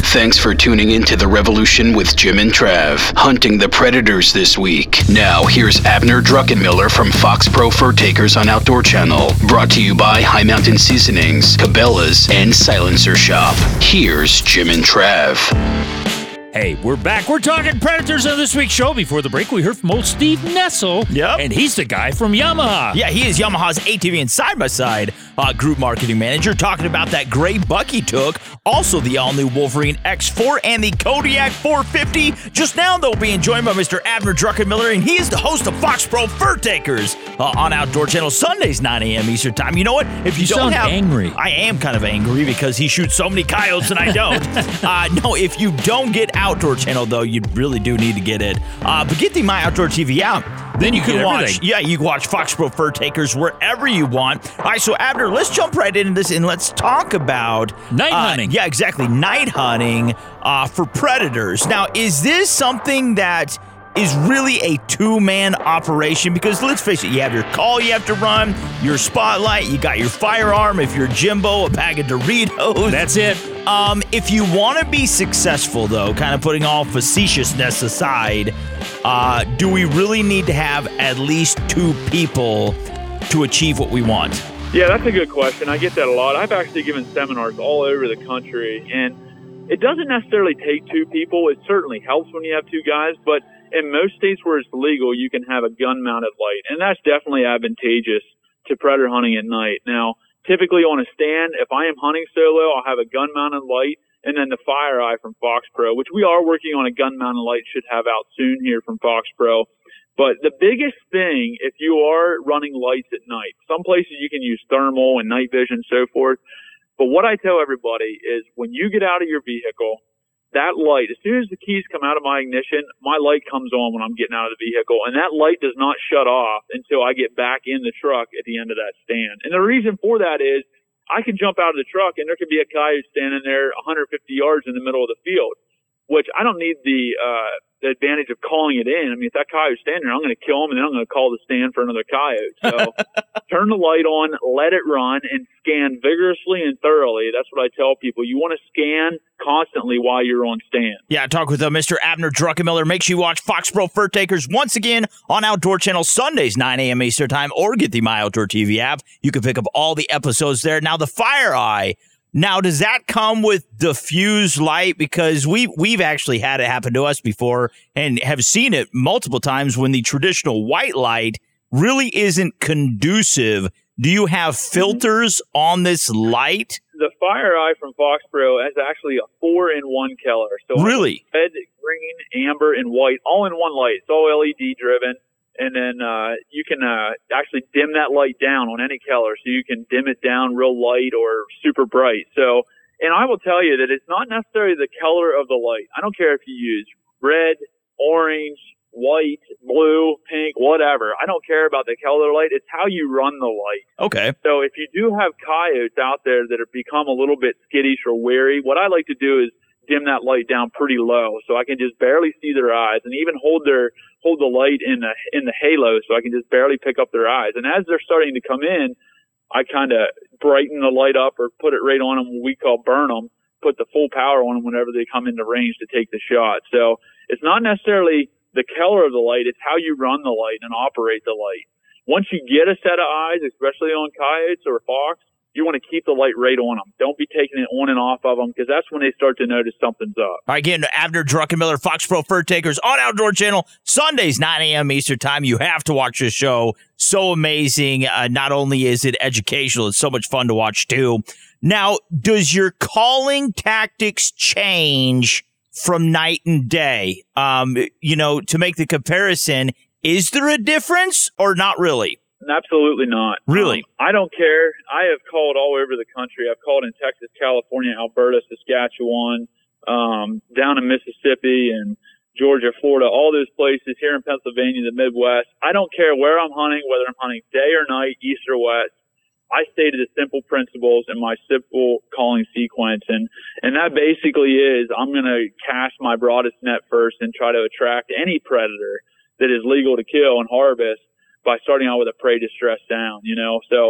Thanks for tuning in to The Revolution with Jim and Trav, hunting the predators this week. Now, here's Abner Druckenmiller from Fox Pro Fur Takers on Outdoor Channel, brought to you by High Mountain Seasonings, Cabela's, and Silencer Shop. Here's Jim and Trav. Hey, we're back. We're talking Predators on this week's show. Before the break, we heard from old Steve Nessel. Yep. And he's the guy from Yamaha. Yeah, he is Yamaha's ATV and side-by-side group marketing manager, talking about that gray buck he took, also the all-new Wolverine X4 and the Kodiak 450. Just now, they'll be joined by Mr. Abner Druckenmiller, and he is the host of Fox Pro Fur Takers on Outdoor Channel, Sundays, 9 a.m. Eastern Time. You know what? If you don't sound angry. I am kind of angry because he shoots so many coyotes and I don't. No, if you don't get Outdoor Channel, though, you really do need to get it. But get the My Outdoor TV out. Then you can watch. Everything. Yeah, you can watch Fox Pro Fur Takers wherever you want. All right, so Abner, let's jump right into this and let's talk about night hunting. Yeah, exactly. Night hunting for predators. Now, is this something that is really a two-man operation? Because let's face it, you have your call you have to run, your spotlight, you got your firearm, if you're Jimbo, a bag of Doritos. That's it. If you want to be successful, though, kind of putting all facetiousness aside, do we really need to have at least two people to achieve what we want? Yeah, that's a good question. I get that a lot. I've actually given seminars all over the country, and it doesn't necessarily take two people. It certainly helps when you have two guys, but in most states where it's legal, you can have a gun-mounted light, and that's definitely advantageous to predator hunting at night. Now, typically on a stand, if I am hunting solo, I'll have a gun-mounted light, and then the FireEye from Fox Pro, which we are working on a gun-mounted light, should have out soon here from Fox Pro. But the biggest thing, if you are running lights at night, some places you can use thermal and night vision and so forth. But what I tell everybody is when you get out of your vehicle, that light, as soon as the keys come out of my ignition, my light comes on when I'm getting out of the vehicle. And that light does not shut off until I get back in the truck at the end of that stand. And the reason for that is I can jump out of the truck and there could be a coyote standing there 150 yards in the middle of the field, which I don't need the advantage of calling it in. I mean, if that coyote's standing there, I'm going to kill him and then I'm going to call the stand for another coyote. So turn the light on, let it run, and scan vigorously and thoroughly. That's what I tell people. You want to scan constantly while you're on stand. Yeah, talk with Mr. Abner Druckenmiller. Make sure you watch Fox Pro Fur Takers once again on Outdoor Channel Sundays, 9 a.m. Eastern Time, or get the My Outdoor TV app. You can pick up all the episodes there. Now, the FireEye. Now, does that come with diffuse light? Because we've actually had it happen to us before and have seen it multiple times when the traditional white light really isn't conducive. Do you have filters on this light? The FireEye from Fox Pro has actually a 4-in-1 color. So really? Red, green, amber, and white, all in one light. It's all LED driven. And then you can actually dim that light down on any color. So you can dim it down real light or super bright. So, and I will tell you that it's not necessarily the color of the light. I don't care if you use red, orange, white, blue, pink, whatever. I don't care about the color of the light. It's how you run the light. Okay. So if you do have coyotes out there that have become a little bit skittish or wary, what I like to do is dim that light down pretty low so I can just barely see their eyes, and even hold the light in the halo so I can just barely pick up their eyes. And as they're starting to come in, I kind of brighten the light up or put it right on them, what we call burn them, put the full power on them whenever they come into range to take the shot. So it's not necessarily the color of the light, it's how you run the light and operate the light. Once you get a set of eyes, especially on coyotes or fox, you want to keep the light right on them. Don't be taking it on and off of them because that's when they start to notice something's up. All right, again, Abner Druckenmiller, Fox Pro Fur Takers on Outdoor Channel, Sundays, 9 a.m. Eastern Time. You have to watch this show. So amazing. Not only is it educational, it's so much fun to watch, too. Now, does your calling tactics change from night and day? To make the comparison, is there a difference or not really? Absolutely not. Really? I don't care. I have called all over the country. I've called in Texas, California, Alberta, Saskatchewan, down in Mississippi and Georgia, Florida, all those places, here in Pennsylvania, the Midwest. I don't care where I'm hunting, whether I'm hunting day or night, east or west. I stated the simple principles in my simple calling sequence. And that basically is I'm going to cast my broadest net first and try to attract any predator that is legal to kill and harvest by starting out with a prey distress sound, So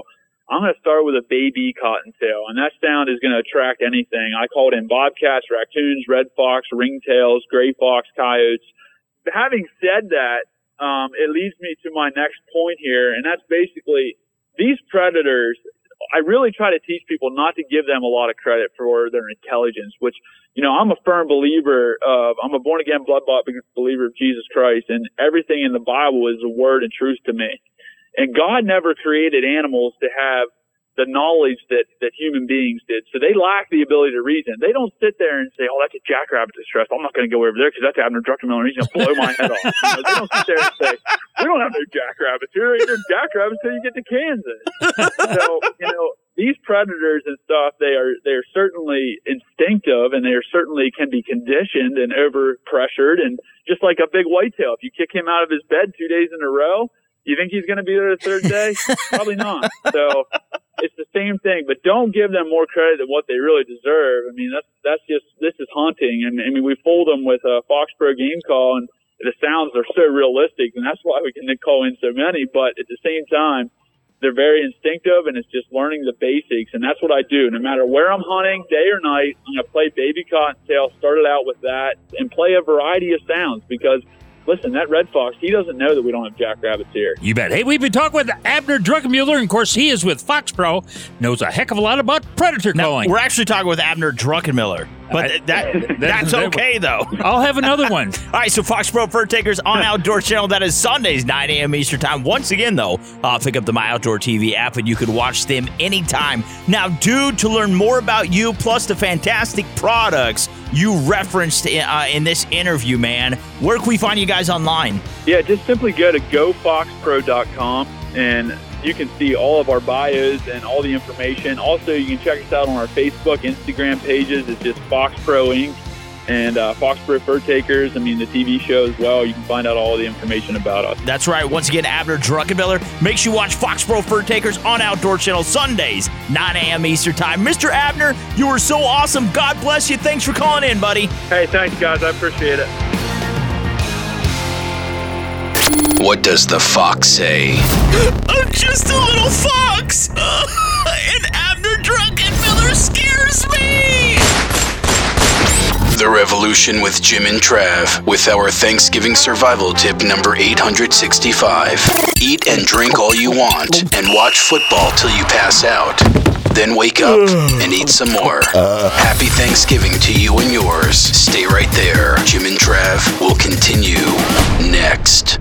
I'm going to start with a baby cottontail, and that sound is going to attract anything. I called in bobcats, raccoons, red fox, ringtails, gray fox, coyotes. Having said that, it leads me to my next point here, and that's basically these predators. I really try to teach people not to give them a lot of credit for their intelligence, which, I'm a firm believer of, I'm a born again, blood-bought believer of Jesus Christ, and everything in the Bible is the word and truth to me. And God never created animals to have the knowledge that human beings did. So they lack the ability to reason. They don't sit there and say, oh, that's a jackrabbit distress. I'm not going to go over there because that's Abner Druckenmiller. He's going to blow my head off. They don't sit there and say, we don't have no jackrabbits here. There's jackrabbits until you get to Kansas. So, these predators and stuff, they're certainly instinctive, and they certainly can be conditioned and overpressured. And just like a big whitetail, if you kick him out of his bed 2 days in a row, you think he's going to be there the third day? Probably not. So it's the same thing, but don't give them more credit than what they really deserve. I mean, this is hunting. And I mean, we fooled them with a Fox Pro game call, and the sounds are so realistic, and that's why we can call in so many. But at the same time, they're very instinctive, and it's just learning the basics. And that's what I do. No matter where I'm hunting, day or night, I'm going to play baby cottontail, start it out with that, and play a variety of sounds because listen, that red fox, he doesn't know that we don't have jackrabbits here. You bet. Hey, we've been talking with Abner Druckenmiller, and of course, he is with Fox Pro, knows a heck of a lot about predator calling. We're actually talking with Abner Druckenmiller, but that's okay, though. I'll have another one. All right, so Fox Pro Fur Takers on Outdoor Channel. That is Sundays, 9 a.m. Eastern Time. Once again, though, pick up the My Outdoor TV app, and you can watch them anytime. Now, dude, to learn more about you, plus the fantastic products you referenced in this interview, man, where can we find you guys online? Yeah, just simply go to gofoxpro.com, and you can see all of our bios and all the information. Also, you can check us out on our Facebook, Instagram pages. It's just Fox Pro Inc. and Fox Pro Fur Takers. I mean, the TV show as well. You can find out all the information about us. That's right. Once again, Abner Druckenmiller. Make sure you watch Fox Pro Fur Takers on Outdoor Channel Sundays, 9 a.m. Eastern Time. Mr. Abner, you were so awesome. God bless you. Thanks for calling in, buddy. Hey, thanks, guys. I appreciate it. What does the fox say? I'm just a little fox, and Abner Druckenmiller scares me. The Revolution with Jim and Trav, with our Thanksgiving survival tip number 865. Eat and drink all you want, and watch football till you pass out. Then wake up and eat some more. Happy Thanksgiving to you and yours. Stay right there. Jim and Trav will continue next.